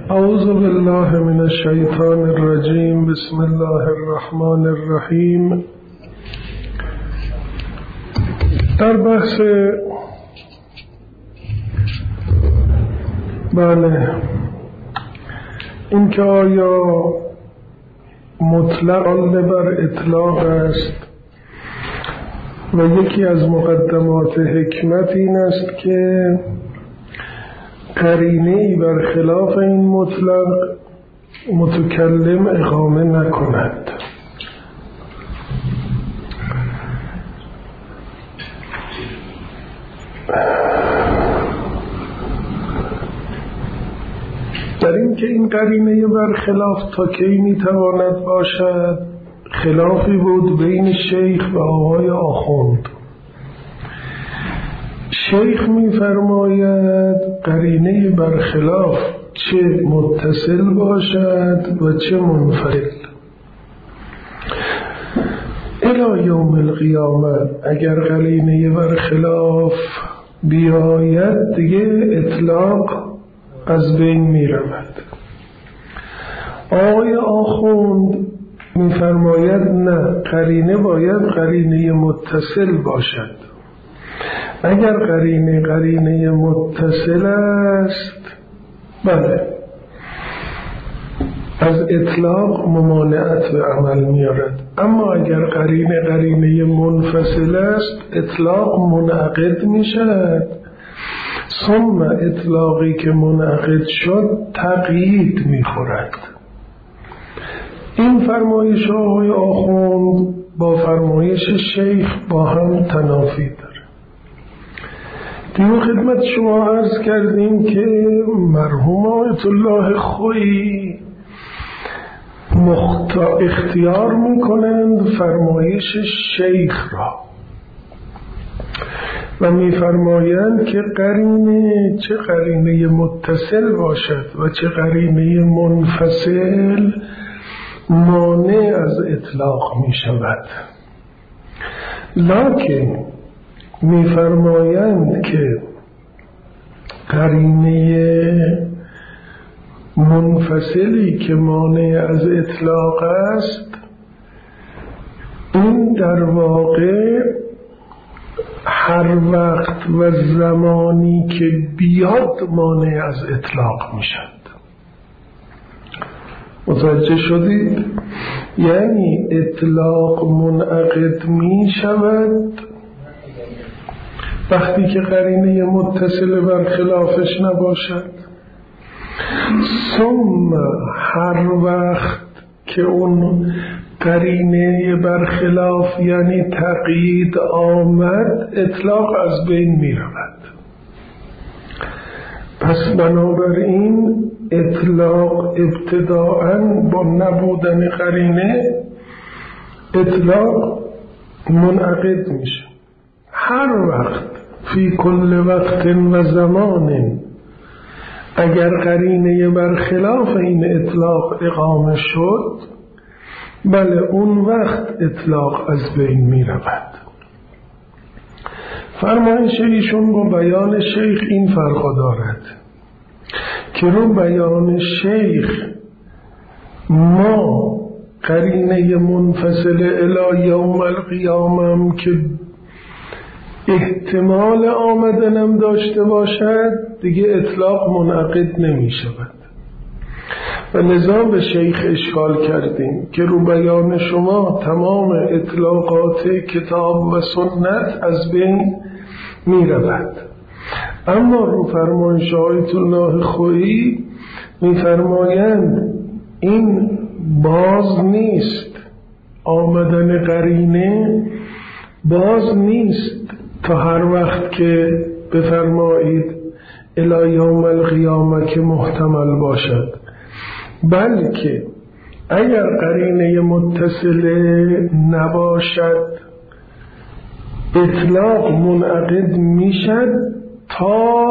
اعوذ بالله من الشیطان الرجیم. بسم الله الرحمن الرحیم. در بحث این که آیا مطلق بر اطلاق است و یکی از مقدمات حکمت این است که قرینه‌ای بر خلاف این مطلق متکلم اقامه نکند. در این که این قرینه بر خلاف تا کی میتواند باشد، خلافی بود بین شیخ و آقای آخوند. شیخ می‌فرماید قرینه برخلاف چه متصل باشد و چه منفصل. الی یوم القیامه اگر قرینه برخلاف بیاید دیگه اطلاق از بین می‌رود. آقای آخوند می‌فرماید نه، قرینه باید قرینه متصل باشد. اگر قرینه متصل است بله از اطلاق ممانعت به عمل میارد، اما اگر قرینه منفصل است اطلاق منعقد میشد، ثم اطلاقی که منعقد شد تقیید میخورد. این فرمایش آقای آخوند با فرمایش شیخ با هم تنافی دارد. دیو خدمت شما عرض کردیم که مرحوم آیت الله خویی اختیار میکنند فرمایش شیخ را و میفرمایند که قرینه چه قرینه متصل باشد و چه قرینه منفصل مانع از اطلاق میشود. لکن می‌فرمایند که قرینه منفصلی که مانع از اطلاق است این در واقع هر وقت و زمانی که بیاد مانع از اطلاق میشد. متوجه شدید؟ یعنی اطلاق منعقد می شود وقتی که قرینه متصل بر خلافش نباشد، ثم هر وقت که اون قرینه بر خلاف یعنی تقیید آمد اطلاق از بین می رود. پس بنابراین اطلاق ابتداءً با نبودن قرینه اطلاق منعقد میشه. هر وقت فی کل وقت و زمان اگر قرینه برخلاف این اطلاق اقامه شد بله اون وقت اطلاق از بین می رود. فرمایش ایشون با بیان شیخ این فرق دارد که رو بیان شیخ ما قرینه منفصل الی یوم القیامه که احتمال آمدنم داشته باشد دیگه اطلاق منعقد نمی شود و لذا به شیخ اشکال کردیم که رو بیان شما تمام اطلاقات کتاب و سنت از بین می رود، اما رو فرمایش آیت الله خویی می فرمایند این باز نیست، آمدن قرینه باز نیست تا هر وقت که بفرمایید الی یوم القیامه که محتمل باشد، بلکه اگر قرینه متصله نباشد اطلاق منعقد میشد تا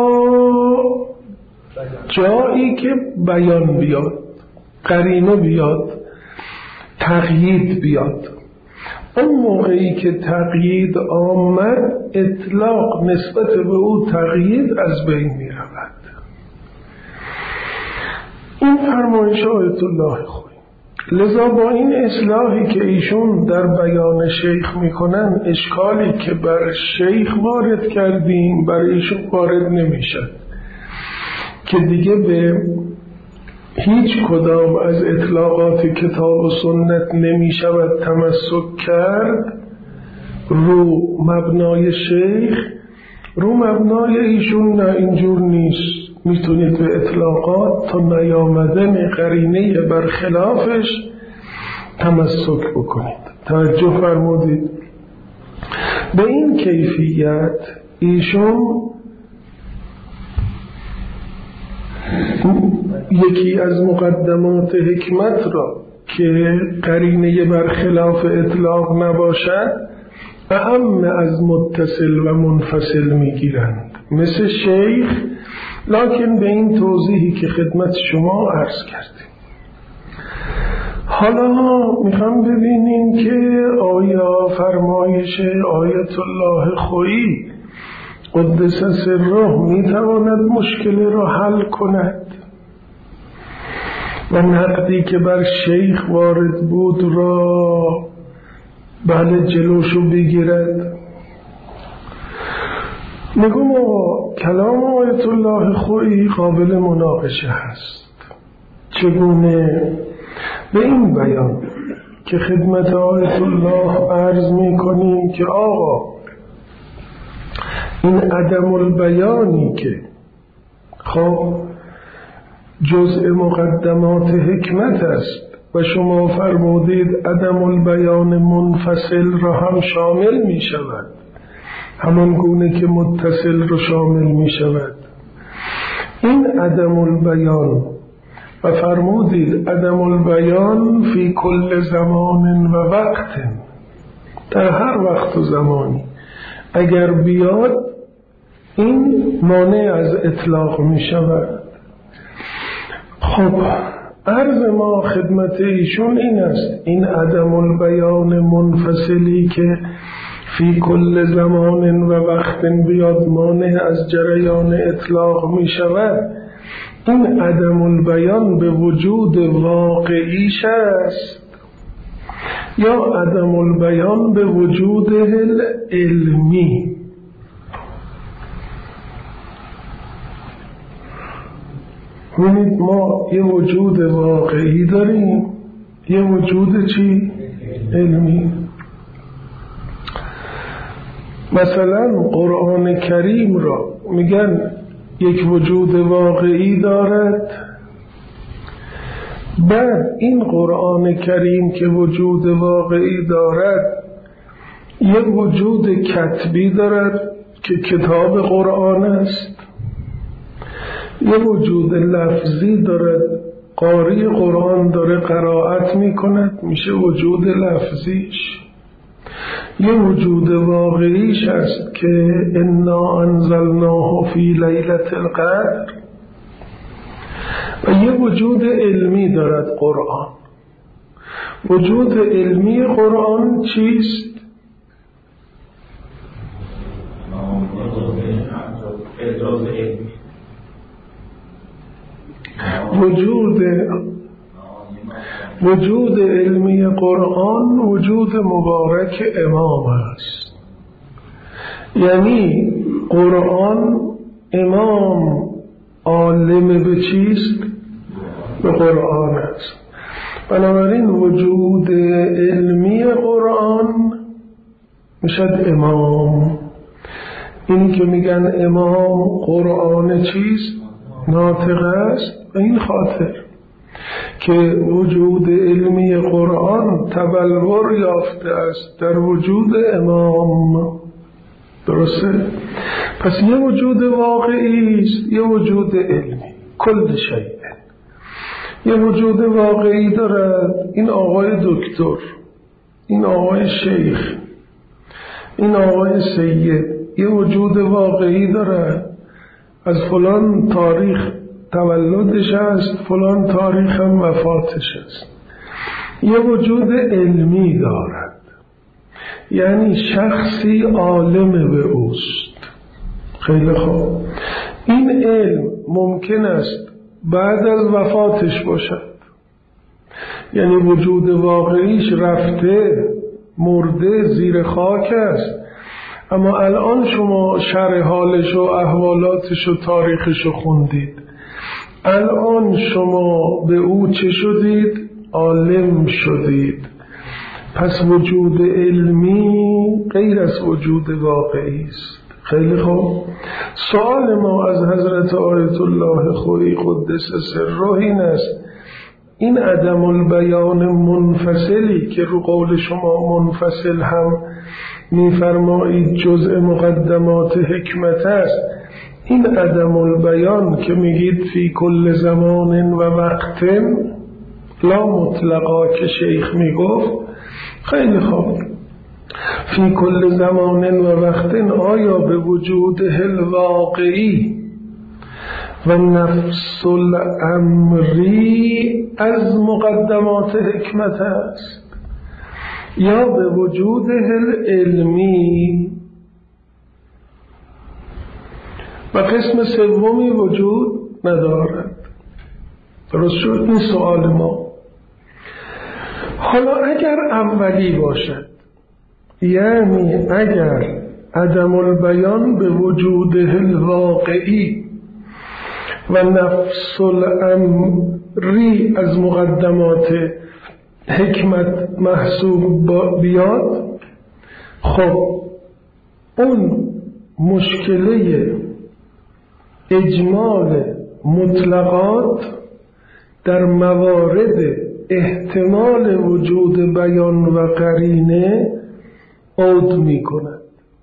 جایی که بیان بیاد، قرینه بیاد، تقیید بیاد. اون موقعی که تقیید آمد اطلاق نسبت به او تقیید از بین می رود. این فرمایش آیت الله خویی. لذا با این اصلاحی که ایشون در بیان شیخ میکنن، اشکالی که بر شیخ وارد کردیم بر ایشون وارد نمیشد که دیگه به هیچ کدام از اطلاقات کتاب و سنت نمیشود تمسک کرد رو مبنای شیخ. رو مبنای ایشون نه، اینجور نیست. میتونید به اطلاقات تا نیامدن قرینه برخلافش تمسک بکنید. توجه فرمودید. به این کیفیت ایشون یکی از مقدمات حکمت را که قرینه برخلاف اطلاق نباشد اعم از متصل و منفصل میگیرند مثل شیخ، لکن به این توضیحی که خدمت شما عرض کردیم. حالا میخوام ببینیم که آیا فرمایش آیت الله خویی قدس سره میتواند مشکل را حل کند و نقدی که بر شیخ وارد بود را بله جلوشو بگیرد. میگم کلام آیت الله خویی قابل مناقشه هست. چگونه؟ به این بیان که خدمت آیت الله عرض میکنیم که آقا این عدم البیانی که خب جزء مقدمات حکمت است و شما فرمودید عدم البیان منفصل را هم شامل می شود، همان گونه که متصل را شامل می شود. این عدم البیان و فرمودید عدم البیان فی کل زمان و وقت، در هر وقت و زمانی اگر بیاد این مانع از اطلاق می شود. خب عرض ما خدمت ایشون این است، این عدم البیان منفصلی که فی کل زمان و وقت بیاد مانع از جریان اطلاق می شود، این عدم البیان به وجود واقعیش است یا عدم البیان به وجود علمی؟ ببینید ما یه وجود واقعی داریم، یه وجود چی؟ علمی. مثلا قرآن کریم را میگن یک وجود واقعی دارد، بعد این قرآن کریم که وجود واقعی دارد یه وجود کتبی دارد که کتاب قرآن است، یه وجود لفظی دارد، قاری قرآن داره قرائت میکند میشه وجود لفظیش، یه وجود واقعیش است که انا انزلناه فی لیلة القدر، و یه وجود علمی دارد قرآن. وجود علمی قرآن چیست؟ وجود علمی قرآن وجود مبارک امام است. یعنی قرآن امام عالم به چیست؟ به قرآن است. بنابراین وجود علمی قرآن میشد امام. این که میگن امام قرآن چیست؟ ناطق است. به این خاطر که وجود علمی قرآن تبلور یافته است در وجود امام. درسته؟ پس یه وجود واقعی است، یه وجود علمی. کل شیء یه وجود واقعی دارد. این آقای دکتر، این آقای شیخ، این آقای سید یه وجود واقعی دارد. از فلان تاریخ تولدش است، فلان تاریخ هم وفاتش است. یه وجود علمی دارد، یعنی شخصی عالم به اوست. خیلی خوب. این علم ممکن است بعد از وفاتش باشد، یعنی وجود واقعیش رفته، مرده، زیر خاک است، اما الان شما شرح حالش و احوالاتش و تاریخش رو خوندید، الان شما به او چه شدید؟ عالم شدید. پس وجود علمی غیر از وجود واقعی است. خیلی خوب. سوال ما از حضرت آیت الله خویی قدس سره این است، این عدم البیان منفصلی که رو قول شما منفصل هم میفرمایید جزء مقدمات حکمت است، این عدم البیان که میگید فی کل زمان و وقت لا مطلقا که شیخ میگفت، خیلی خوب، فی کل زمان و وقت آیا به وجود الواقعی و نفس الامری از مقدمات حکمت است یا به وجود علمی؟ و قسم سومی وجود ندارد. درست شد؟ این سوال ما. حالا اگر اولی باشد، یعنی اگر عدم البیان به وجود الواقعی و نفس الامری از مقدمات حکمت محسوب بیاد، خب اون مشکله اجمال مطلقات در موارد احتمال وجود بیان و قرینه عود می کند.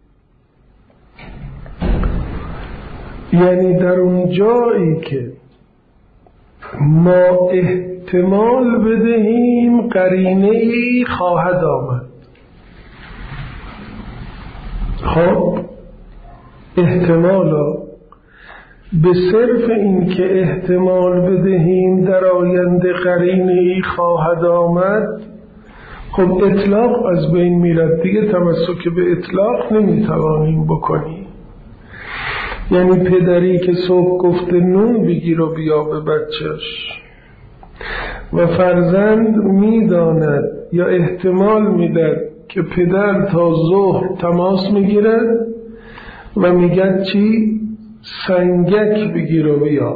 یعنی در اون جایی که ما احتمال بدهیم قرینه ای خواهد آمد. خب احتمالا به صرف این که احتمال بدهیم در آینده قرینه ای خواهد آمد، خب اطلاق از بین میرد دیگه، تمسک به اطلاق نمیتوانیم بکنیم. یعنی پدری که صبح گفته نون بگیر و بیا به بچهش و فرزند میداند یا احتمال میداد که پدر تا ظهر تماس میگیرد و میگد چی؟ سنگک بگیر و بیا.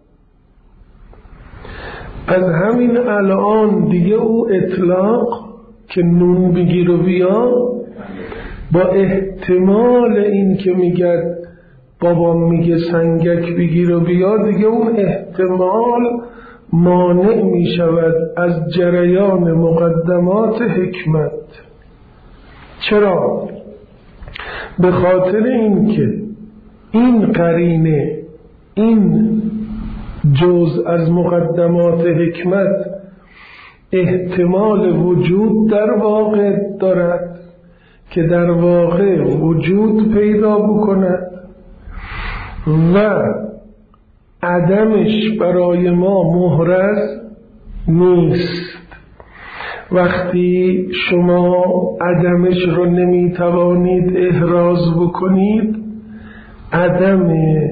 از همین الان دیگه او اطلاق که نون بگیر و بیا با احتمال این که میگد بابام میگه سنگک بگیر و بیا، دیگه اون احتمال مانع میشود از جریان مقدمات حکمت. چرا؟ به خاطر این که این قرینه، این جزء از مقدمات حکمت احتمال وجود در واقع دارد که در واقع وجود پیدا بکند و عدمش برای ما محرز نیست. وقتی شما عدمش رو نمیتوانید احراز بکنید، عدم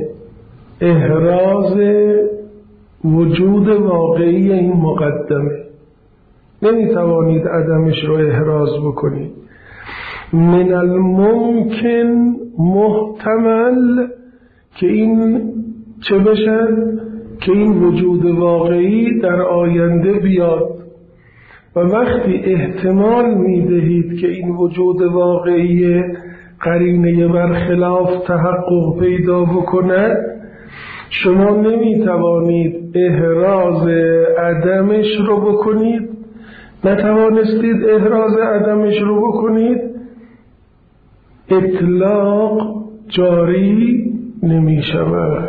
احراز وجود واقعی این مقدمه، نمیتوانید عدمش رو احراز بکنید. من الممکن محتمل که این چه بشد؟ که این وجود واقعی در آینده بیاد. و وقتی احتمال میدهید که این وجود واقعی قرینه برخلاف تحقق پیدا بکند، شما نمیتوانید احراز عدمش رو بکنید. نتوانستید احراز عدمش رو بکنید، اطلاق جاری نمی شود.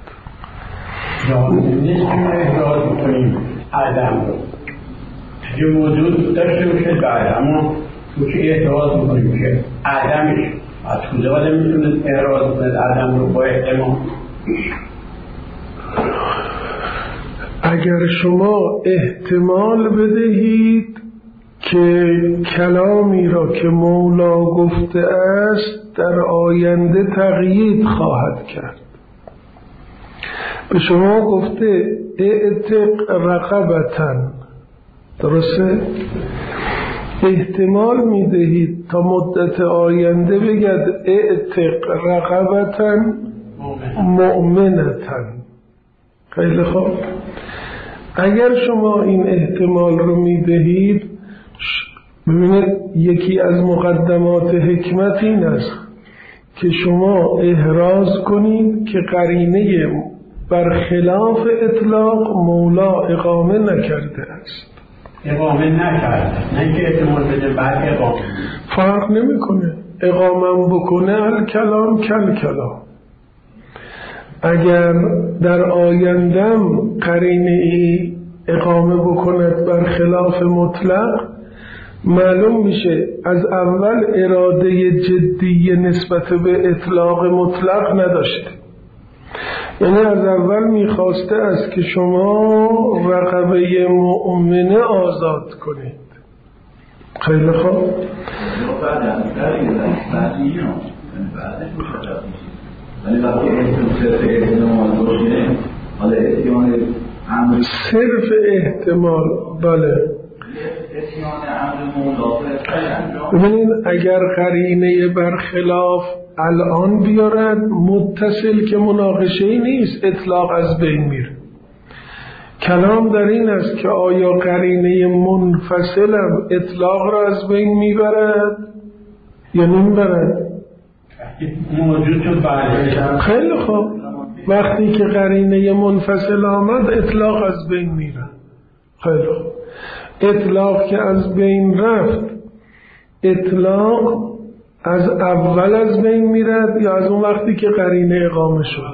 نیست که احراز بکنیم عدم رو، اگه وجود داشته باشه بعد، اما تو که احراز بکنیم که عدمش از کجا آدم میتونه احراز کنه عدم رو با احتمال؟ اگر شما احتمال بدهید که کلامی را که مولا گفته است در آینده تقیید خواهد کرد، به شما گفته اعتق رقبتن، درسته؟ احتمال میدهید تا مدت آینده بگد اعتق رقبتن مؤمنتن. خیلی خوب، اگر شما این احتمال رو میدهید، ببینید یکی از مقدمات حکمت این است که شما احراز کنید که قرینه برخلاف اطلاق مولا اقامه نکرده است. اقامه نکرده، نه که احتمال بده بعد اقامه. فرق نمیکنه، اقامه بکنه الکلام کل کلام. اگر در آیندم قرینه ای اقامه بکند برخلاف مطلق، معلوم میشه از اول اراده جدی نسبت به اطلاق مطلق نداشته، یعنی از اول میخواسته است که شما رقبه مؤمنه آزاد کنید. خیلی خوب، صرف احتمال. بله، ببینید اگر قرینه برخلاف الان بیارد متصل که مناقشه ای نیست، اطلاق از بین میره. کلام در این است که آیا قرینه منفصلم اطلاق را از بین میبرد یا نمیبرد؟ موجود تو بعد. خیلی خوب، وقتی که قرینه منفصل آمد اطلاق از بین میره. خیلی خوب، اطلاق که از بین رفت، اطلاق از اول از بین میرد یا از اون وقتی که قرینه اقامه شد؟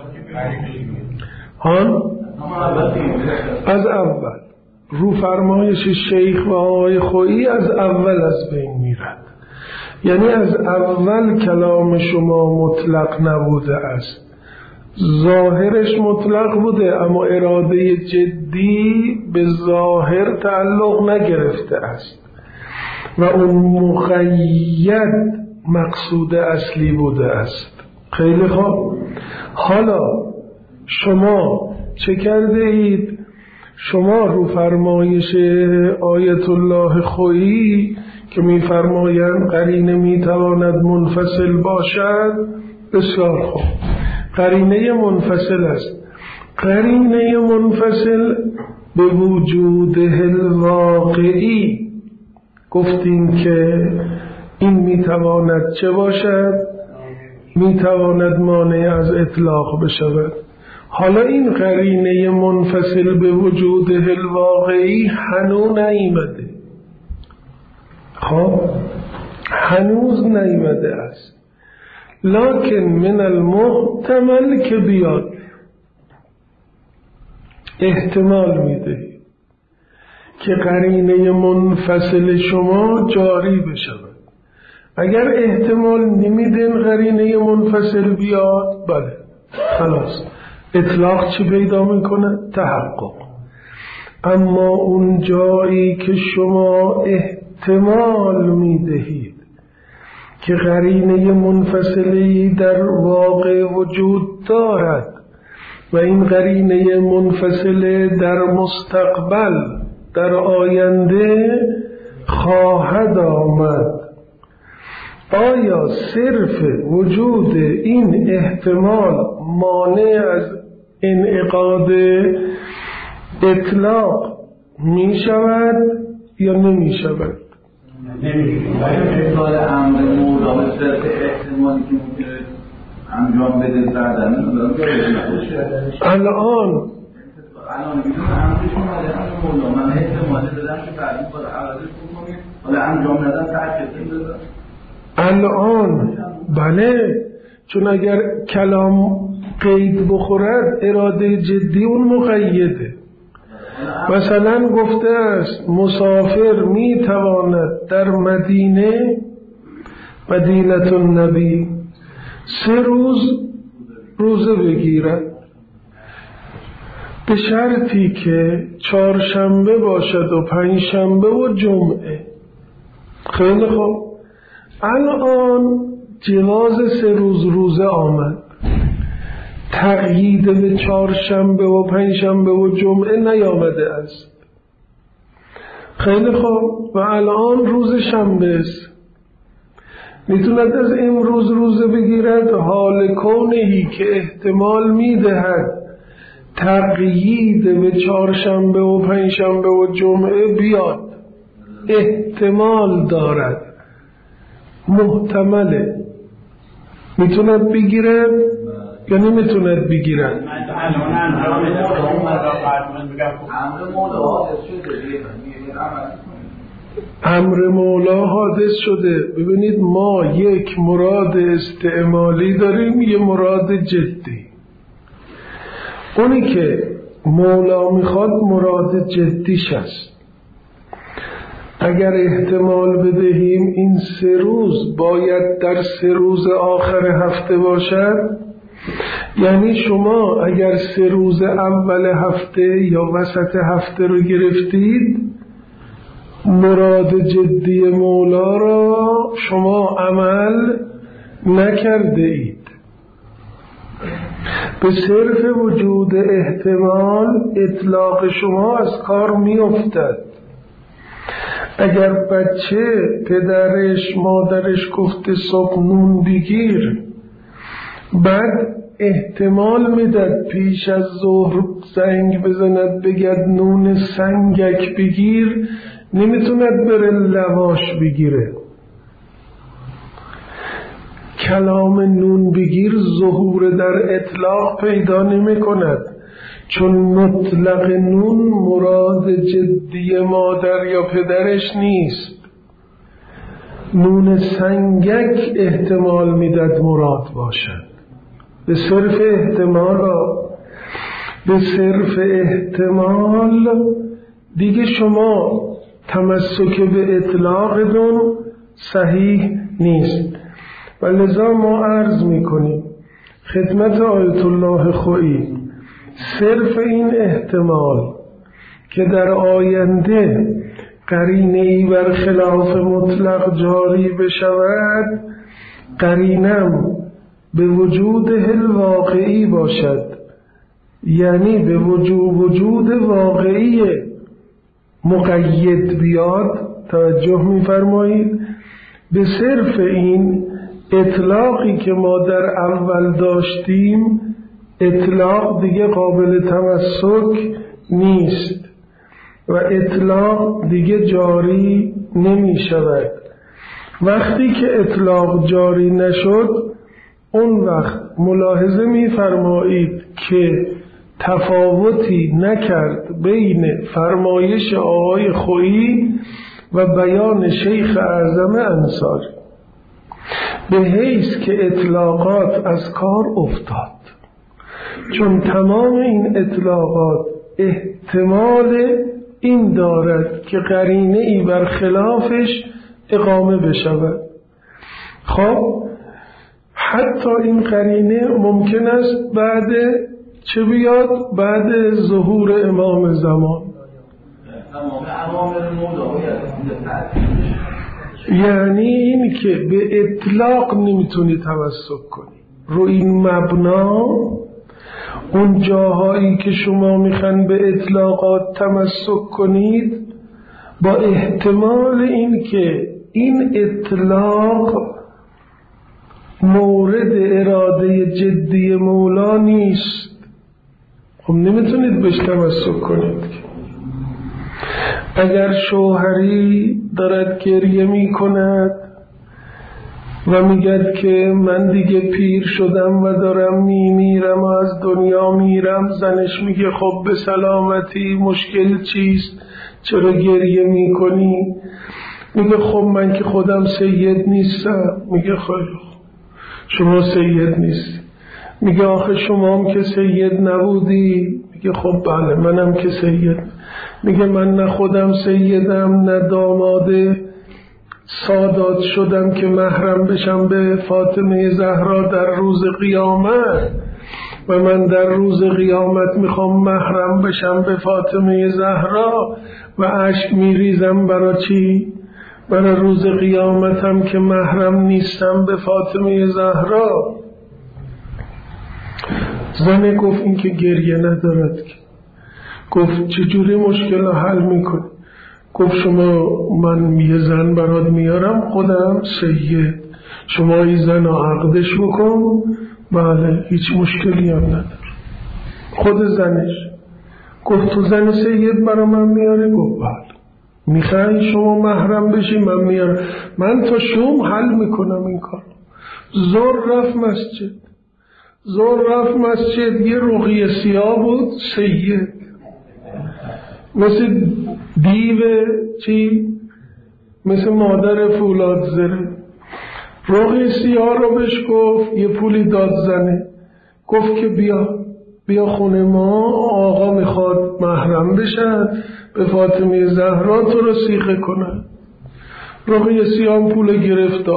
از اول. رو فرمایش شیخ و آقای خویی از اول از بین میرد، یعنی از اول کلام شما مطلق نبوده است، ظاهرش مطلق بوده اما اراده جدی به ظاهر تعلق نگرفته است و اون مقید مقصود اصلی بوده است. خیلی خوب، حالا شما چه کرده اید؟ شما رو فرمایش آیت الله خویی که می فرمایند قرینه می تواند منفصل باشد، بسیار خوب، قرینه منفصل است. قرینه منفصل به وجوده الواقعی گفتیم که این میتواند چه باشد؟ میتواند مانع از اطلاق بشود. حالا این قرینه منفصل به وجوده الواقعی هنوز نیامده. خب هنوز نیامده است، لکن من المحتمل که بیاد. احتمال میده که قرینه منفصل شما جاری بشود. اگر احتمال نمیدین قرینه منفصل بیاد، بله خلاص اطلاق چی پیدا میکنه؟ تحقق. اما اون جایی که شما احتمال میدهید که قرینه منفصلی در واقع وجود دارد و این قرینه منفصله در مستقبل در آینده خواهد آمد، آیا صرف وجود این احتمال مانع از انعقاد اطلاق می شود یا نمی شود؟ احتمال امر مولا صرف احتمالی که ممکنه انجام بده زدن الان بیدون امرش اومده امر مولا، من احتمالی بدم که بعدی باید عرضش بکنیم حالا انجام ندن ترکتیم بزن الان. بله، چون اگر کلام قید بخورد اراده جدی اون مقیده. مثلا گفته است مسافر می تواند در مدینه مدینه النبی 3 روز روزه بگیرد به شرطی که 4 شنبه باشد و 5 شنبه و جمعه. خیلی خوب، الان جواز 3 روز روزه آمد، تقیید به چهارشنبه و پنجشنبه و جمعه نیامده است. خیلی خوب، و الان روز شنبه است، میتوند از امروز روزه بگیرد، حال کونهی که احتمال میدهد تقیید به چهارشنبه و پنجشنبه و جمعه بیاد، احتمال دارد، محتمله، میتوند بگیرد یا نمیتوند بگیرد. امر مولا حادث شده. ببینید ما یک مراد استعمالی داریم، یه مراد جدی. اونی که مولا میخواد مراد جدیش است. اگر احتمال بدهیم این 3 روز باید در 3 روز آخر هفته باشد، یعنی شما اگر 3 روز اول هفته یا وسط هفته رو گرفتید، مراد جدی مولا را شما عمل نکرده اید. به صرف وجود احتمال اطلاق شما از کار می افتد. اگر بچه پدرش مادرش گفته صبح نون بگیر، بعد احتمال میداد پیش از ظهر زنگ بزند بگد نون سنگک بگیر، نمیتوند بره لواش بگیره. کلام نون بگیر ظهور در اطلاق پیدا نمی کند، چون مطلق نون مراد جدی مادر یا پدرش نیست. نون سنگک احتمال میداد مراد باشد. به صرف احتمال دیگه شما تمسک به اطلاقتون صحیح نیست. و لذا ما عرض میکنیم خدمت آیت الله خویی، صرف این احتمال که در آینده قرینه‌ای بر خلاف مطلق جاری بشود، قرینم به وجود واقعی باشد، یعنی به وجود واقعی مقید بیاد. توجه می‌فرمایید؟ به صرف این اطلاقی که ما در اول داشتیم، اطلاق دیگه قابل تمسک نیست و اطلاق دیگه جاری نمی شود. وقتی که اطلاق جاری نشد، اون وقت ملاحظه می فرمایید که تفاوتی نکرد بین فرمایش آقای خویی و بیان شیخ اعظم انصاری، به حیث که اطلاقات از کار افتاد. چون تمام این اطلاقات احتمال این دارد که قرینه ای بر خلافش اقامه بشود. خب حتی این قرینه ممکن است بعد چه بیاد؟ بعد ظهور امام زمان. یعنی این که به اطلاق نمیتونی تمسک کنی. رو این مبنا اون جاهایی که شما میخوان به اطلاقات تمسک کنید، با احتمال این که این اطلاق مورد اراده جدی مولا نیست، خب نمیتونید بهش تمسک کنید. اگر شوهری دارد گریه می کند و میگد که من دیگه پیر شدم و دارم میمیرم و از دنیا میرم، زنش میگه خب به سلامتی، مشکل چیست؟ چرا گریه میکنی؟ میگه خب من که خودم سید نیستم. میگه خب شما سید نیستی. میگه آخه شما هم که سید نبودی. میگه خب بله منم که سید. میگه من نه خودم سیدم نه داماده سادات شدم که محرم بشم به فاطمه زهرا در روز قیامت، و من در روز قیامت میخوام محرم بشم به فاطمه زهرا و اشک میریزم برای چی؟ برای روز قیامتم که محرم نیستم به فاطمه زهرا. زنه گفت این که گریه ندارد که. گفت چجوری مشکل رو حل میکنی؟ گفت شما من یه زن برات میارم خودم سید، شما این زن رو عقدش بکن. بله هیچ مشکلی هم نداره. خود زنش گفت تو زن سید برا من میاره؟ گفت بله. میخوای شما محرم بشی؟ من میارم، من تا شوم حل میکنم این کار. زور رفت مسجد، یه رقیه سیاه بود سید، مثل دیو چی؟ مثل مادر فولاد زره. رقیه سیاه رو بهش گفت، یه پولی داد زنه، گفت که بیا خونه ما، آقا میخواد محرم بشن، به فاطمه زهرا تو رو سیغه کنن. رقیه سیاه پول گرفت و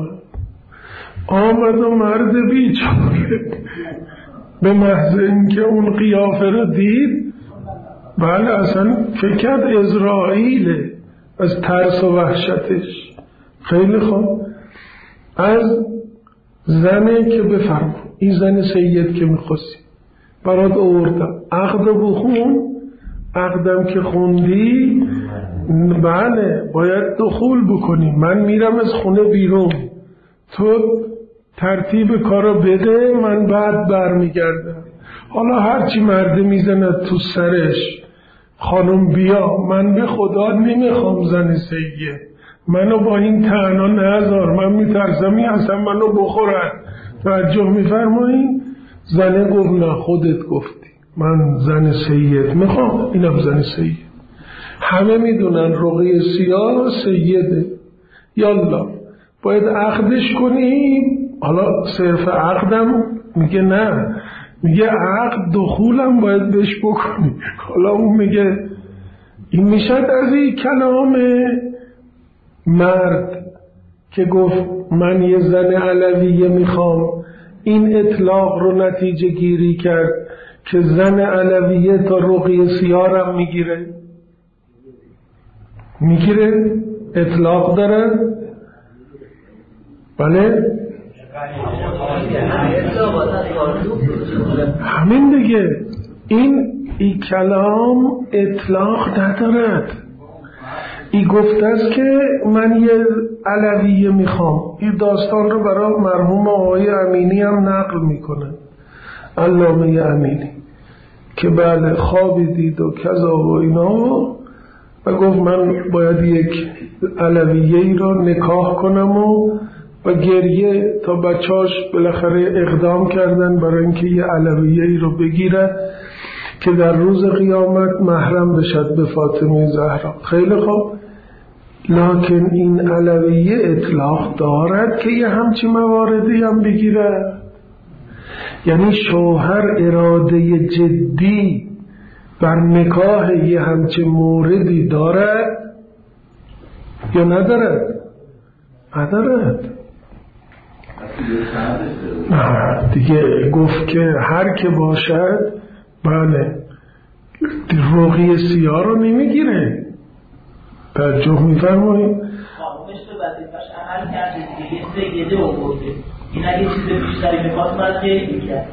آمد و مرد بیچاره به محض اینکه اون قیافه رو دید، بله اصلا فکر کرد اسرائیله از ترس و وحشتش. خیلی خوب، از زنه که بفرما این زن سید که میخواستی برات آوردم، عقد بخون. عقدم که خوندی بله باید دخول بکنی، من میرم از خونه بیرون، تو ترتیب کارو بده، من بعد برمیگردم. حالا هرچی مرده میزند تو سرش، خانم بیا، من به خدا نمیخوام زن سید، منو با این طعنا نذار، من میترسم این اصلا منو بخورن. توجه میفرمایین؟ زنه گفت نه خودت گفتی، من زن سید میخوام، اینم زن سید. همه میدونن رقیه سیاه سیده، یالا باید عقدش کنیم. حالا صرف عقدم میگه نه، میگه عقد دخولم باید بهش بکنی. حالا اون میگه این میشد از این کلام مرد که گفت من یه زن علویه میخوام، این اطلاق رو نتیجه گیری کرد که زن علویه تا رقیه سیارم میگیره اطلاق داره. بله همین دیگه، این کلام اطلاق ندارد. این گفته است که من یه علویه میخوام. این داستان رو برای مرحوم آقای امینی هم نقل میکنه، علامه امینی، که بله خوابی دید و کذا و اینا و گفت من باید یک علویه‌ای رو نکاح کنم و گریه تا بچاش بالاخره اقدام کردن برای اینکه یه علویه‌ای رو بگیرن که در روز قیامت محرم بشد به فاطمه زهرا. خیلی خوب، لکن این علویه اطلاق دارد که یه همچی مواردی هم بگیره؟ یعنی شوهر اراده جدی بر نکاح یه همچی موردی دارد یا ندارد؟ ندارد. دیگه گفت که هر که باشد بله رقیه سیاه رو نمیگیره. توجه میفرمایید؟ خانومش تو وظیفه‌اش عمل کرده دیگه، یه سیده آورده، این اگه چیز بیشتری میخواست باید خیلی میکرد.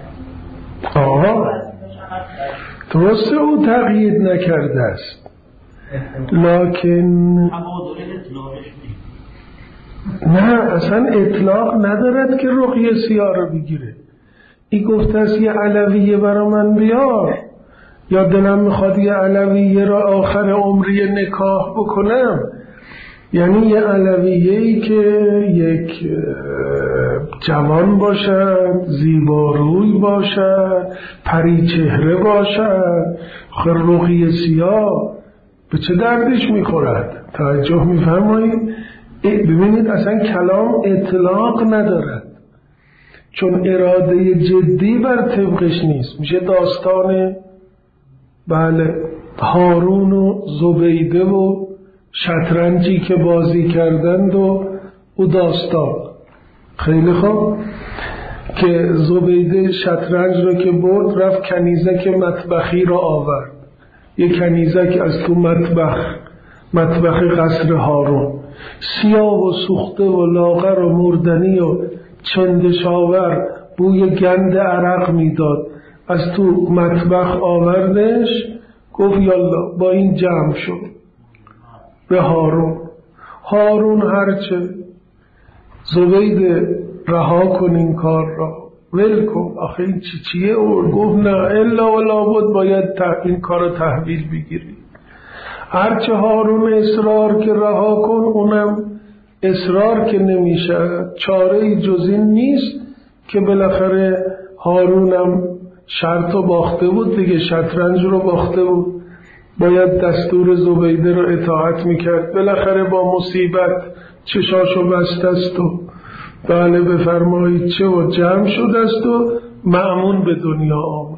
درسته او تقیید نکرده است، لکن نه اصلا اطلاق ندارد که رقیه سیاه رو بگیره. ای گفته است یه علویه برا من بیار، یا دلم میخواد یه علویه را آخر عمری نکاح بکنم. یعنی یه علویه‌ای که یک جوان باشد، زیباروی باشد، پری چهره باشد. خیر رقیه سیاه به چه دردش میخورد؟ توجه میفرمایید؟ ببینید اصلا کلام اطلاق ندارد، چون اراده جدی بر طبقش نیست. میشه داستان بله هارون و زبیده و شطرنجی که بازی کردند و او داستان. خیلی خوب، که زبیده شطرنج رو که برد رفت کنیزک مطبخی رو آورد، یک کنیزک از تو مطبخ قصر هارون، سیاه و سوخته و لاغر و مردنی و چندشاور، بوی گند عرق میداد. از تو مطبخ آوردش، گفت یالا با این جمع شد به هارون هرچه زبید رها کن این کار را، ول کن، آخه این چیه؟ او گفت نه الا ولا بود باید این کار رو تحویل بگیری. هرچه هارون اصرار که رها کن، اونم اصرار که نمیشه، چاره جز این نیست که بالاخره هارونم شرط رو باخته بود دیگه، شطرنج رو باخته بود، باید دستور زبیده رو اطاعت میکرد. بالاخره با مصیبت چشاشو بسته است و بله بفرمایید چه و جمع شده است و مأمون به دنیا آمد.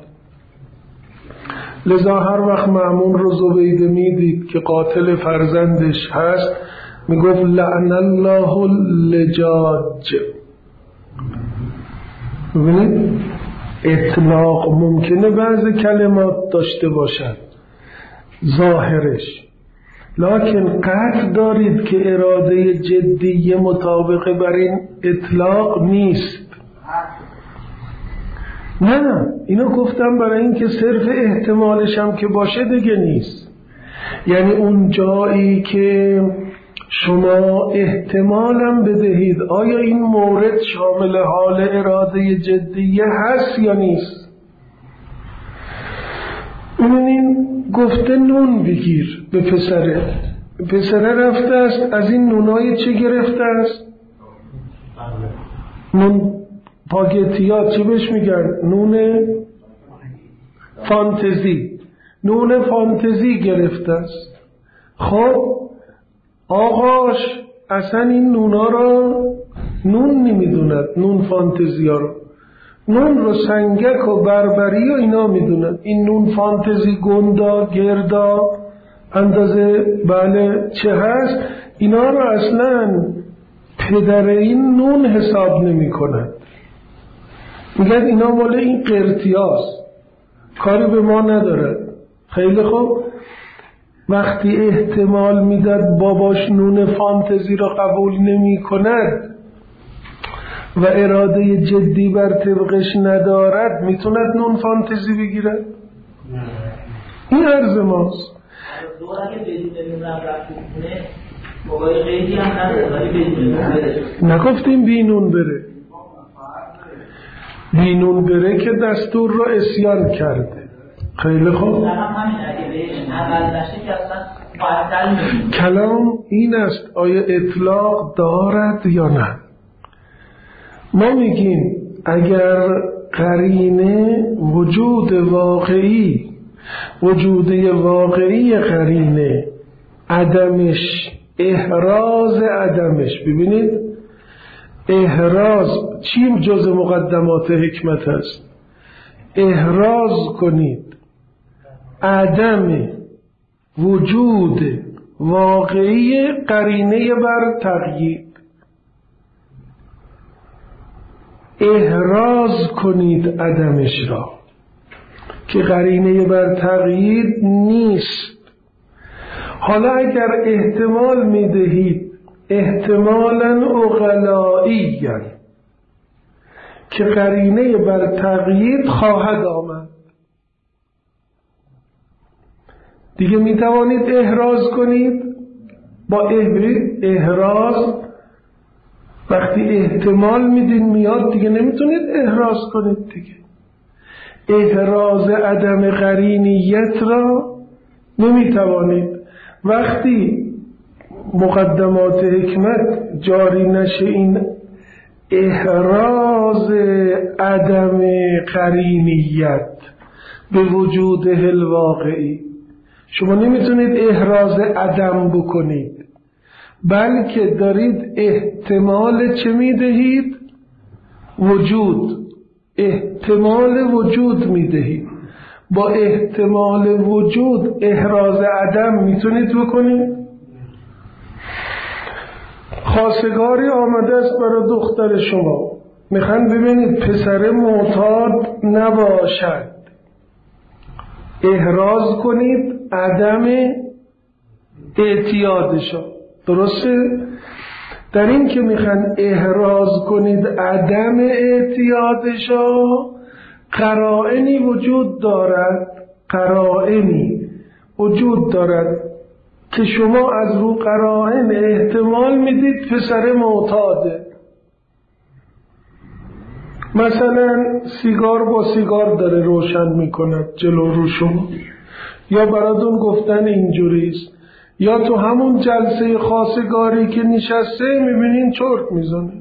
لذا هر وقت مأمون رو زبیده میدید که قاتل فرزندش هست، میگفت لعن الله اللجاج. ببینید اطلاق ممکنه بعض کلمات داشته باشد ظاهرش، لکن قطع دارید که اراده جدی مطابق بر این اطلاق نیست. نه اینو گفتم برای این که صرف احتمالش هم که باشه دیگه نیست. یعنی اون جایی که شما احتمالم بدهید آیا این مورد شامل حال اراده جدیه هست یا نیست. این گفته نون بگیر به پسره، پسره رفته است از این نونای چه گرفته است؟ نون پاگتیات، چه بهش میگن؟ نون فانتزی، نون فانتزی گرفته است. خب آقاش اصلا این نونا رو نون نمیدوند، نون فانتزی ها رو، نون رو سنگک و بربری و اینا میدونن. این نون فانتزی گندا گردا اندازه بله چه هست، اینا رو اصلا پدر این نون حساب نمی کنن. میگن اینا مال این قرتیاست، کاری به ما ندارد. خیلی خوب، وقتی احتمال میداد باباش نون فانتزی رو قبول نمی کند و اراده جدی بر طبقش ندارد، میتوند نون فانتزی بگیرد؟ این عرض ماست. نگفتیم بینون بره، بینون بره که دستور رو اسیان کرده. خیلی خوب، کلام این است آیا اطلاق دارد یا نه. ما میگیم اگر قرینه وجود واقعی قرینه عدمش، احراز عدمش، ببینید احراز چیم جز مقدمات حکمت است؟ احراز کنید عدم وجود واقعی قرینه بر تقیید، احراز کنید عدمش را که قرینه بر تقیید نیست. حالا اگر احتمال میدهید احتمالاً عقلائیاً که قرینه بر تقیید خواهد آمد، دیگه میتوانید احراز کنید. با احراز وقتی احتمال میدین میاد دیگه نمیتونید احراز کنید دیگه. احراز عدم قرینیت را نمیتوانید. وقتی مقدمات حکمت جاری نشه این احراز عدم قرینیت به وجود الواقعی، شما نمیتونید احراز عدم بکنید، بلکه دارید احتمال چه میدهید؟ وجود، احتمال وجود میدهید. با احتمال وجود احراز عدم میتونید بکنید. خواستگاری آمده است برای دختر شما، میخوان ببینید پسر معتاد نباشد، احراز کنید عدم اعتیادشو. درسته؟ در این که میخوان احراز کنید عدم اعتیادشو، قرائنی وجود دارد که شما از رو قرائن احتمال میدید پسر معتاده. مثلا سیگار با سیگار داره روشن میکند جلو رو شما، یا براتون گفتن اینجوریست، یا تو همون جلسه خواستگاری که نشسته میبینین چرت میزنه.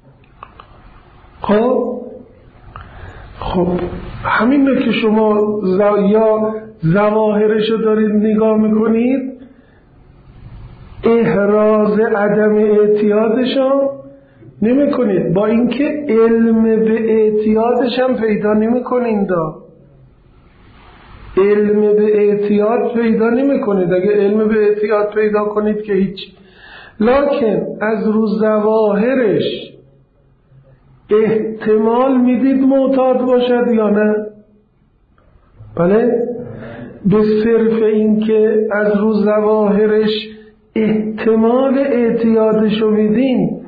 خب همینه که شما یا ظواهرشو دارید نگاه میکنید، احراز عدم اعتیادشو نمی کنید، با اینکه علم به اعتیادش هم پیدا نمی کنید. علم به اعتیاد پیدا نمی کنید. اگه علم به اعتیاد پیدا کنید که هیچ، لکن از رو ظواهرش احتمال میدید معتاد باشد یا نه؟ بله، به صرف این که از رو ظواهرش احتمال اعتیادشو میدین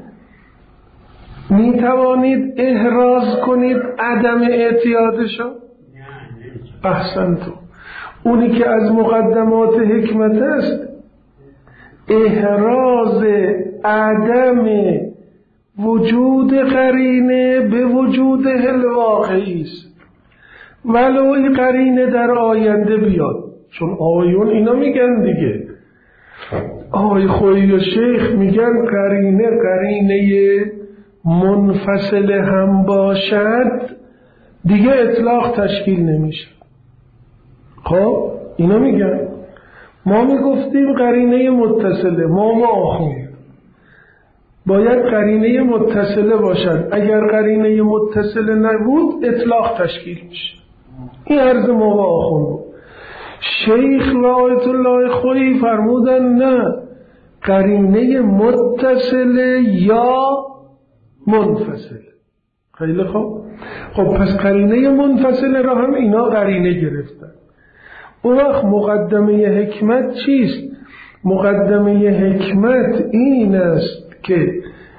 میتوانید احراز کنید عدم اعتیادشو؟ احسنتو. اونی که از مقدمات حکمت است احراز عدم وجود قرینه به وجود الواقعی است، ولو این قرینه در آینده بیاد. چون آیون اینا میگن دیگه، آقای خویی و شیخ میگن قرینه منفصل هم باشد دیگه اطلاق تشکیل نمیشه. خب اینا میگن، ما میگفتیم قرینه متصله، ما آخوند باید قرینه متصله باشد، اگر قرینه متصله نبود اطلاق تشکیل میشه. این عرض ما و آخوند بود. شیخ و آیت الله خویی فرمودن نه، قرینه متصله یا منفصله. خیلی خوب. خب پس قرینه منفصله را هم اینا قرینه گرفتن. اون وقت مقدمه حکمت چیست؟ مقدمه حکمت این است که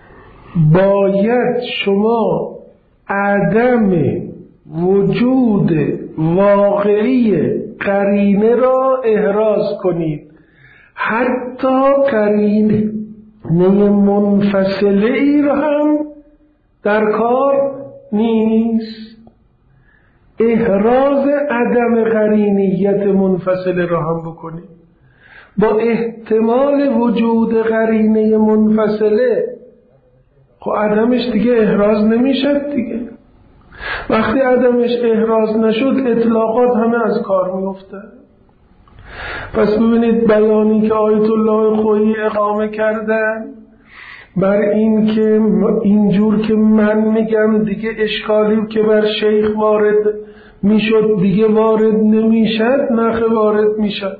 باید شما عدم وجود واقعی قرینه را احراز کنید، حتی قرینه منفصله ای را هم در کار نیست. احراز عدم قرینیت منفصله را هم بکنید. با احتمال وجود قرینه منفصله خب عدمش دیگه احراز نمیشد دیگه. وقتی عدمش احراز نشد اطلاقات همه از کار میفته. پس ببینید بیانی که آیت الله خویی اقامه کردن بر این که اینجور که من میگم دیگه اشکالی که بر شیخ وارد میشد دیگه وارد نمیشد، نخ وارد میشد.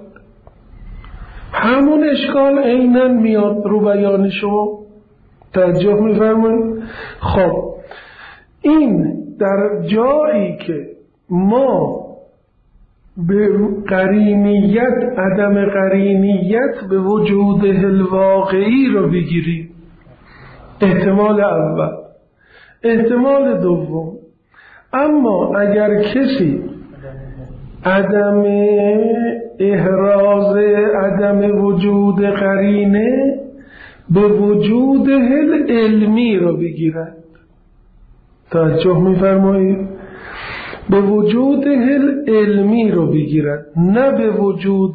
همون اشکال عیناً میاد رو بیان شما. توجه میفرمایید؟ خب این در جایی که ما به قرینیت عدم قرینیت به وجود الواقعی رو بگیریم، احتمال اول. احتمال دوم، اما اگر کسی عدم احراز عدم وجود قرینه به وجود علمی رو بگیرد، توجه میفرمایید؟ به وجود علمی رو بگیرد، نه به وجود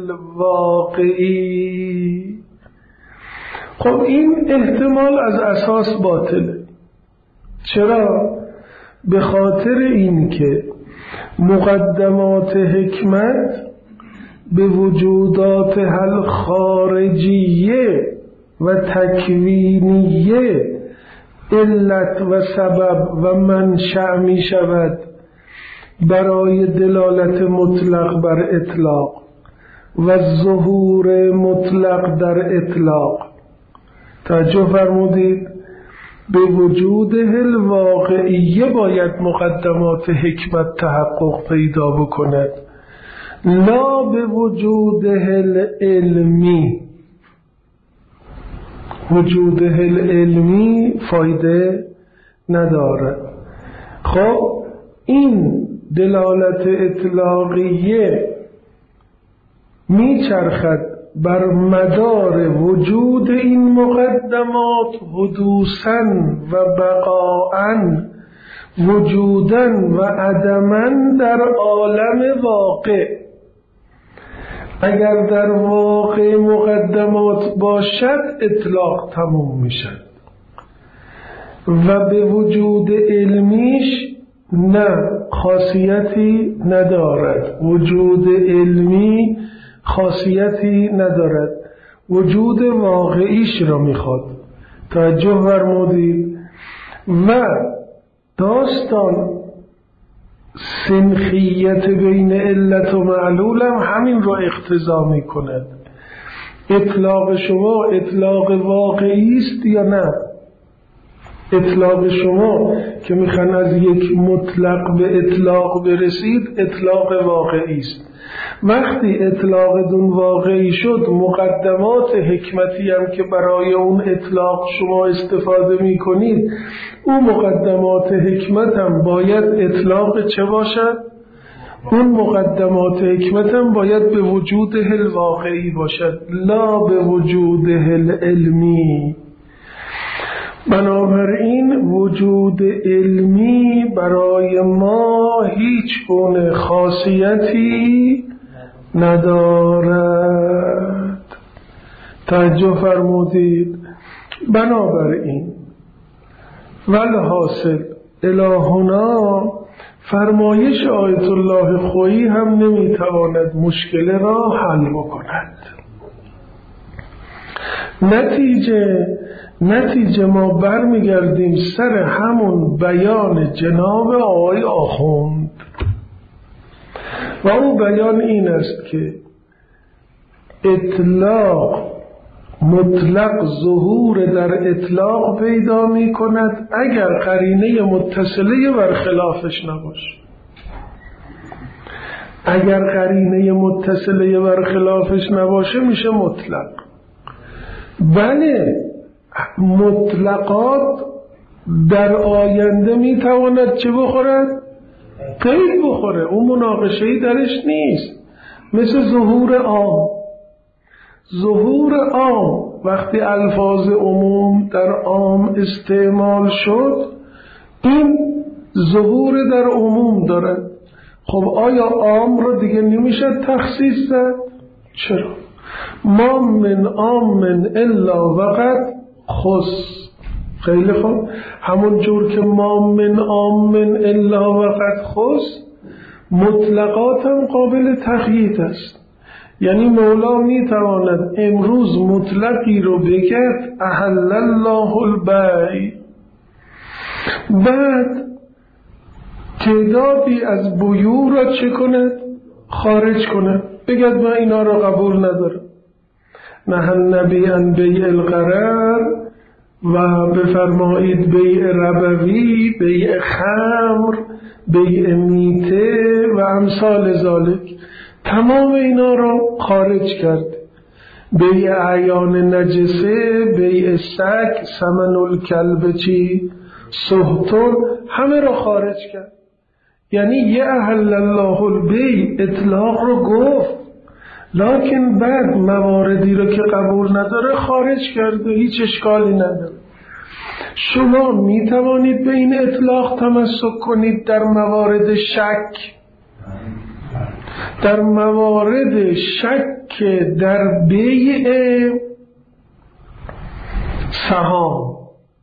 واقعی. خب این احتمال از اساس باطله. چرا؟ به خاطر این که مقدمات حکمت به وجودات هل خارجیه و تکوینیه علت و سبب و منشأ می شود برای دلالت مطلق بر اطلاق و ظهور مطلق در اطلاق. توجه فرمودید؟ به وجود الواقعیه باید مقدمات حکمت تحقق پیدا بکند، لا به وجود العلمی. وجود العلمی فایده ندارد. خب این دلالت اطلاقیه میچرخد بر مدار وجود این مقدمات حدوثاً و بقاءً، وجوداً و عدماً در عالم واقع. اگر در واقع مقدمات باشد اطلاق تموم میشد و به وجود علمیش نه خاصیتی ندارد. وجود علمی خاصیتی ندارد، وجود واقعیش را میخواد. توجه فرمودید. و داستان سنخیت بین علت و معلول هم همین را اقتضا میکند. اطلاق شما اطلاق واقعی است یا نه؟ اطلاق شما که میخوان از یک مطلق به اطلاق برسید اطلاق واقعی است. وقتی اطلاق دون واقعی شد، مقدمات حکمتی هم که برای اون اطلاق شما استفاده میکنید، اون مقدمات حکمت هم باید اطلاق چه باشد؟ اون مقدمات حکمت هم باید به وجوده الواقعی باشد، لا به وجوده العلمی. بنابراین وجود علمی برای ما هیچ گونه خاصیتی ندارد. توجه فرمودید. بنابراین والحاصل الهنا فرمایش آیت الله خویی هم نمیتواند مشکل را حل بکند. نتیجه ما برمیگردیم سر همون بیان جناب آقای آخوند و اون بیان این است که اطلاق مطلق ظهور در اطلاق پیدا می کند اگر قرینه متصله بر خلافش نباشه. اگر قرینه متصله بر خلافش نباشه میشه مطلق. بله، مطلقات در آینده میتواند چه بخورد؟ قید بخوره. اون مناقشه‌ای درش نیست. مثل ظهور عام. ظهور عام وقتی الفاظ عموم در عام استعمال شد، این ظهور در عموم دارد. خب آیا عام رو دیگه نمیشه تخصیص زد؟ چرا؟ ما من عام الا وقت خص. خیلی خوب، همون جور که ما من عام الا وقت خص، مطلقات هم قابل تقیید است. یعنی مولا میتواند امروز مطلقی رو بگه احل الله البیع، بعد تعدادی از بیوع را چه کند؟ خارج کند، بگد من اینا را قبول ندارم. نهی النبی عن بیع الغرر و بفرمایید بیع ربوی، بیع خمر، بیع میته و امثال ذالک، تمام اینا را خارج کرد. بیع اعیان نجسه، بیع سگ، ثمن الکلب چی؟ سهتون، همه را خارج کرد. یعنی یه احل الله البیع اطلاق رو گفت، لکن بعد مواردی رو که قبول نداره خارج کرد و هیچ اشکالی نداره. شما می توانید به این اطلاق تمسک کنید در موارد شک، در موارد شک در بیع سهام،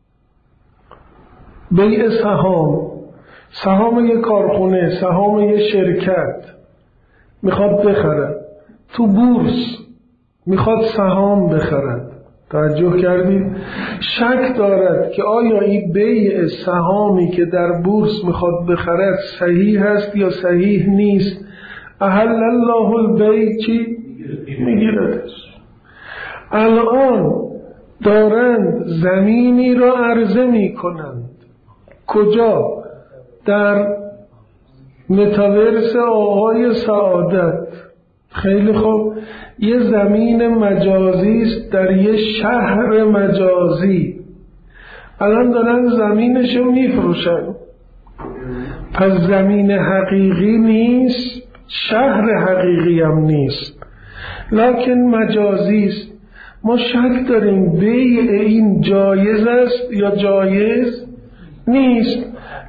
بیع سهام یک کارخونه، سهام یک شرکت میخواد بخرد، تو بورس میخواد سهام بخرد. توجه کردید؟ شک دارد که آیا این بیع سهامی که در بورس میخواد بخرد صحیح هست یا صحیح نیست. احل الله البیع چی؟ میگیردش. الان دارند زمینی را عرضه میکنند. کجا؟ در متاورس آقای سعادت. خیلی خوب، یه زمین مجازی است در یه شهر مجازی. الان دارن زمینشو میفروشن. پس زمین حقیقی نیست، شهر حقیقی هم نیست، لکن مجازی است. ما شک داریم بیع این جایز است یا جایز نیست.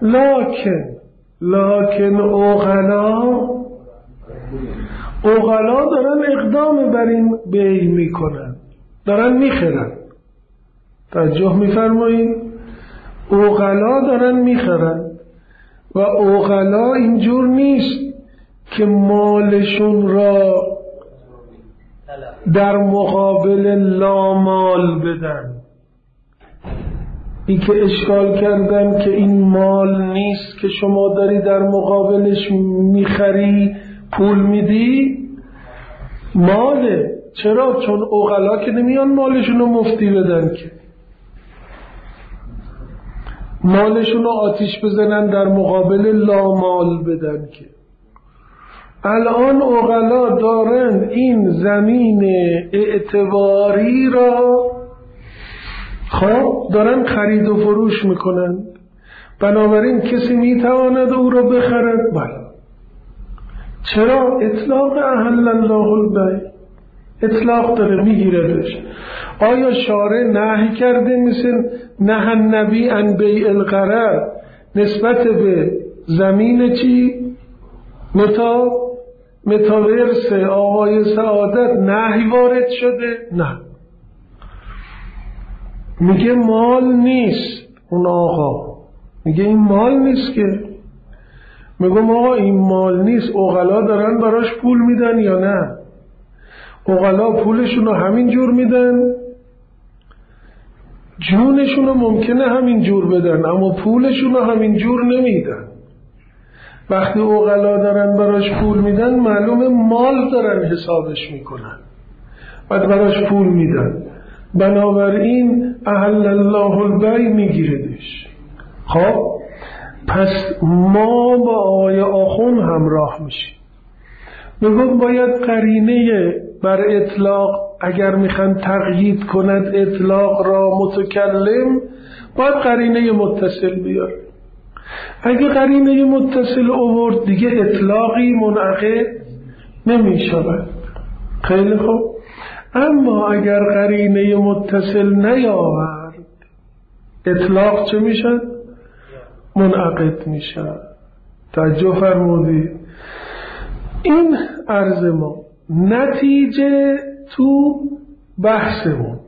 لکن اوغلا دارن اقدام بر این بیع میکنن، دارن میخرن. توجه میفرمایید؟ اوغلا دارن میخرن و اوغلا اینجور نیست که مالشون را در مقابل لامال بدن. این که اشکال کردن که این مال نیست که شما داری در مقابلش میخری پول میدی، ماله. چرا؟ چون اوغلا که نمیان مالشون رو مفتی بدن، که مالشون رو آتیش بزنن در مقابل لامال بدن. که الان اوغلا دارن این زمین اعتباری را دارن خرید و فروش میکنن. بنابراین کسی میتواند او را بخرد؟ بله. چرا؟ اطلاق احل الله البیع، اطلاق داره، میگیردش. آیا شارع نهی کرده مثل نهی النبی عن بیع الغرر نسبت به زمین چی؟ متاورس آقای سعادت نهی وارد شده؟ نه، میگه مال نیست. اون آقا میگه این مال نیست. که میگم آقا این مال نیست، اوغلا دارن براش پول میدن یا نه؟ اوغلا پولشون رو همین جور میدن، جونشون رو ممکنه همین جور بدن اما پولشون رو همین جور نمیدن. وقتی اوغلا دارن براش پول میدن معلومه مال دارن حسابش میکنن، بعد براش پول میدن. بنابراین احل الله البیع میگیردش. خب پس ما با آقای آخون همراه میشیم. میگم باید قرینه بر اطلاق، اگر میخوان تقیید کند اطلاق را متکلم، باید قرینه متصل بیاره. اگه قرینه متصل آورد دیگه اطلاقی منعقد نمیشود. خیلی خوب. اما اگر قرینه متصل نیاورد اطلاق چه میشد؟ منعقد میشد. توجه فرمودید؟ این عرض ما نتیجه تو بحثمون.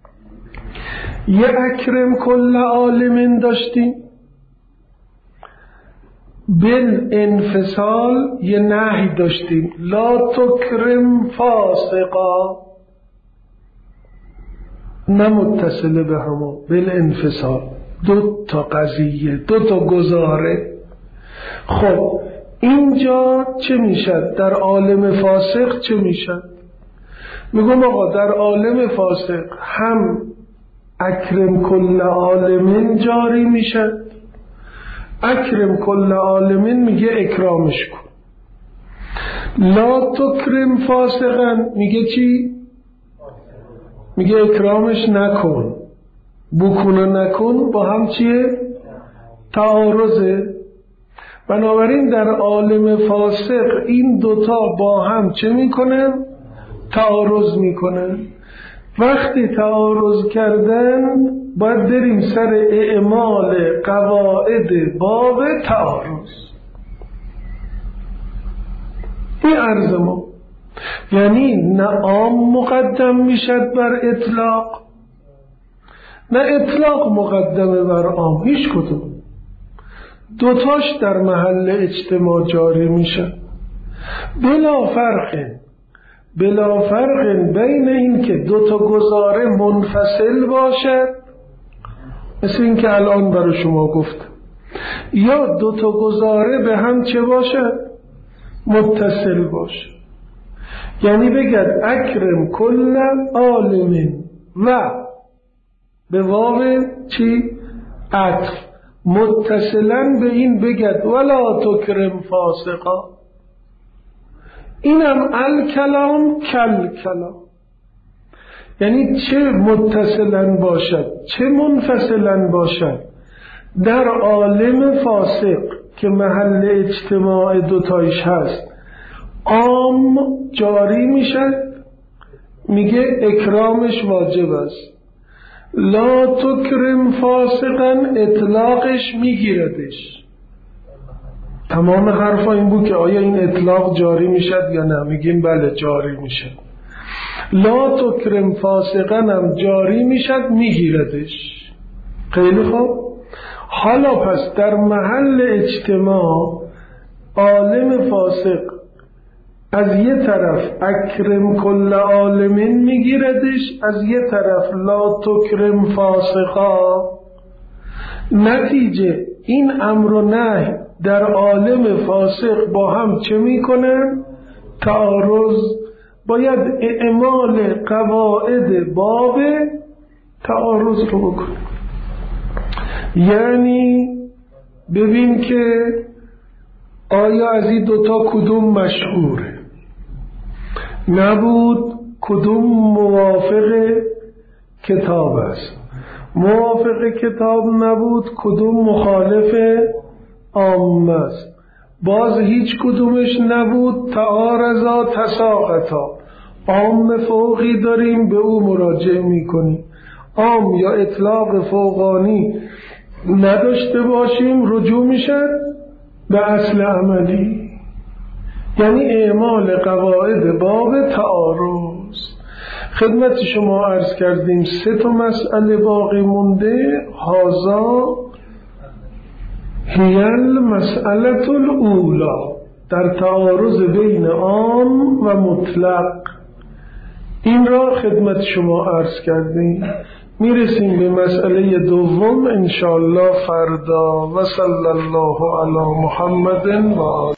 یه اکرم کل عالم داشتیم، بالانفصال یه نهی داشتیم، لا تکرم فاسقا، نه متصله به همون، بالانفصال. دو تا قضیه، دو تا گزاره. خب اینجا چه میشد؟ در عالم فاسق چه میشد؟ میگم آقا در عالم فاسق هم اکرم کل عالمین جاری میشد. اکرم کل عالمین میگه اکرامش کن. لا تکرم فاسقا میگه چی؟ میگه اکرامش نکن. بکنه نکن با هم چیه؟ تعارضه. بنابراین در عالم فاسق این دوتا با هم چه میکنن؟ تعارض میکنن. وقتی تعارض کردن باید بریم سر اعمال قواعد باب تعارض. این عرض ما یعنی نه عام مقدم میشد بر اطلاق، نه اطلاق مقدمه بر عام، هیچ کدوم. دوتاش در محل اجتماع جاری میشه. بلا فرق بین این که دوتا گزاره منفصل باشد، مثل این که الان برای شما گفتم، یا دوتا گزاره به هم چه باشد؟ متصل باشد. یعنی بگد اکرم کل عالمین و به واو چی؟ عطف، متصلا به این بگد ولا تکرم فاسقا. اینم الکلام کل کلام، یعنی چه متصلا باشد چه منفصلا باشد در عالم فاسق که محل اجتماع دوتایش هست، عام جاری میشه، میگه اکرامش واجب است. لا تکرم فاسقا اطلاقش میگیردش. تمام حرفا این بود که آیا این اطلاق جاری میشد یا نه؟ میگیم بله جاری میشد. لا تکرم فاسقا هم جاری میشد میگیردش. خیلی خوب. حالا پس در محل اجتماع عالم فاسق از یه طرف اکرم کل عالمین میگیردش، از یه طرف لا تکرم فاسقا. نتیجه این امر و نهی در عالم فاسق با هم چه میکنن؟ تعارض. باید اعمال قواعد باب تعارض رو بکنه. یعنی ببین که آیا از این دوتا کدوم مشهوره؟ نبود کدوم موافق کتاب است؟ موافق کتاب نبود کدوم مخالف عام است؟ باز هیچ کدومش نبود تعارضا تساقطا. عام فوقی داریم به او مراجعه میکنیم، عام یا اطلاق فوقانی نداشته باشیم رجوع میشد به اصل عملی. یعنی اعمال قواعد باب تعارض. خدمت شما عرض کردیم 3 مسئله باقی مونده. هذا هی المسئله الاولی، در تعارض بین عام و مطلق. این را خدمت شما عرض کردیم. میرسیم به مسئله دوم انشاءالله فردا. و صلی الله علی محمد و